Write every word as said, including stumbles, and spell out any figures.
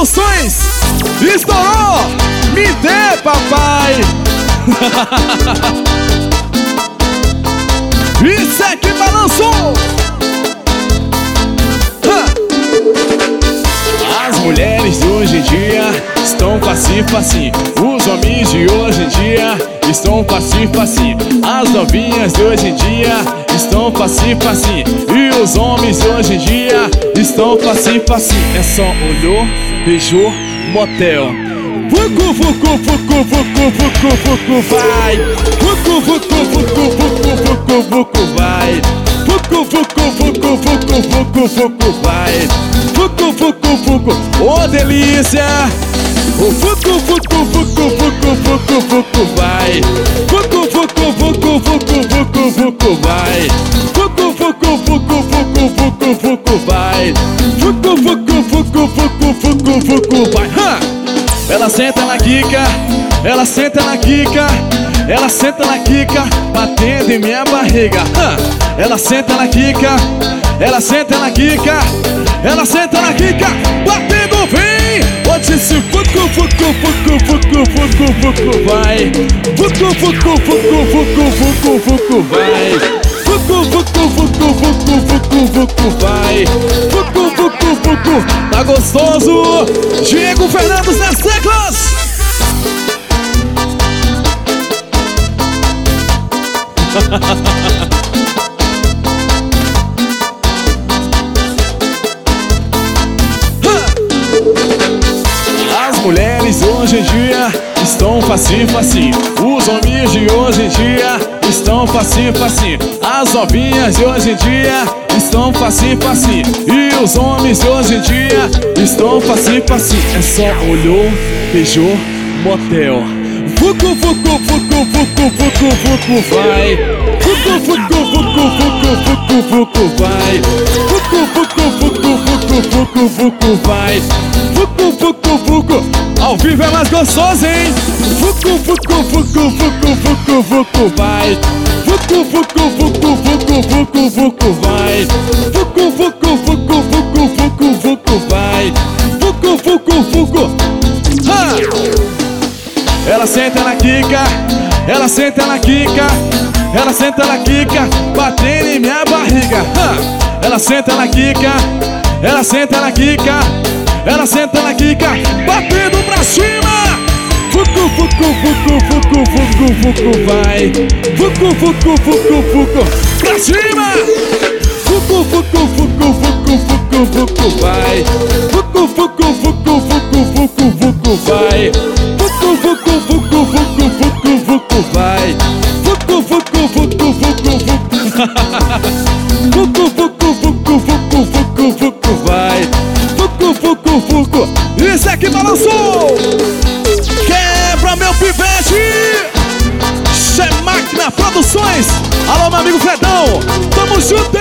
Produções. Estourou! Me dê, papai! Isso é que balançou! As mulheres de hoje em dia estão facinho, facinho. Os homens de hoje em dia estão facinho, facinho. As novinhas de hoje em dia estão facinho, facinho. E os homens de hoje em dia estão facinho, facinho. É só olhou, beijou, motel. Vucu, vucu, vucu, vucu, vucu, vucu, vai. Vucu, vucu, vucu, vucu, vucu, vucu, vai. Vucu, vucu, vucu, vucu, vucu, vucu, vai. Vucu, vucu, vucu, ô delícia. O vucu, vucu, vucu, vucu, vucu, vucu, vai. Vucu, vucu, vucu, vucu, vucu, vucu, vai. Vucu, vucu, vucu, vucu, vucu, vucu, vai. Vucu, vucu, vucu, vucu, vucu, vucu, vai. Ela senta na quica, ela senta na quica, ela senta na quica, batendo em minha barriga. Ela senta na quica, ela senta na quica, ela senta na quica, batendo bem. Eu disse vucu, vucu, vucu, vucu, vucu, vucu, vai. Vucu, vucu, vucu, vucu, vucu, vucu, vai. Vucu, vucu, vucu, vucu, vucu, vucu, vai. Vucu, vucu, vucu, tá gostoso? Diego Fernandes nas teclas. As mulheres hoje em dia estão facinho, facinho. Os homens de hoje em dia estão facinho, facinho. As novinhas de hoje em dia estão facinho, facinho. E os homens de hoje em dia estão facinho, facinho. É só olhou, beijou, motel. Vucu, vucu, vucu, vucu, vucu, vucu, vai. Vucu, vucu, vucu, vucu, vucu, vucu, vai. Vucu, vucu, vucu, vucu, vucu, vucu, vai. Vucu, vucu, vucu. Ao vivo é mais gostoso, hein? Vucu, vucu, vucu, vucu, vucu, vucu, vai. Vucu, vucu, vucu, vucu, vucu, vucu, vai. Vucu, vucu, vucu, vucu, vucu, vucu, vai. Vucu, vucu, vucu. Ha! Ela senta na quica, ela senta na quica, ela senta na quica, batendo em minha barriga. Ela senta na quica, ela senta na quica, ela senta na quica, batendo pra cima. Vucu, vucu, vucu, vucu, vucu, vucu, vai. Vucu, vucu, vucu, vucu, pra cima. Vucu, vucu, vucu, vucu, vucu, vucu, vai. Vucu, vucu, vucu, vucu, vucu, vucu, vai. Vucu, vucu, vucu, vucu, vucu, vucu, vai. Vucu, vucu, vucu, vucu, vucu. Vucu, vucu, vucu, vucu, vucu, vucu, vai. Vucu, vucu, vucu. Isso é que balançou. Quebra, meu pivete. Isso é Máquina Produções. Alô, meu amigo Fredão. Tamo junto.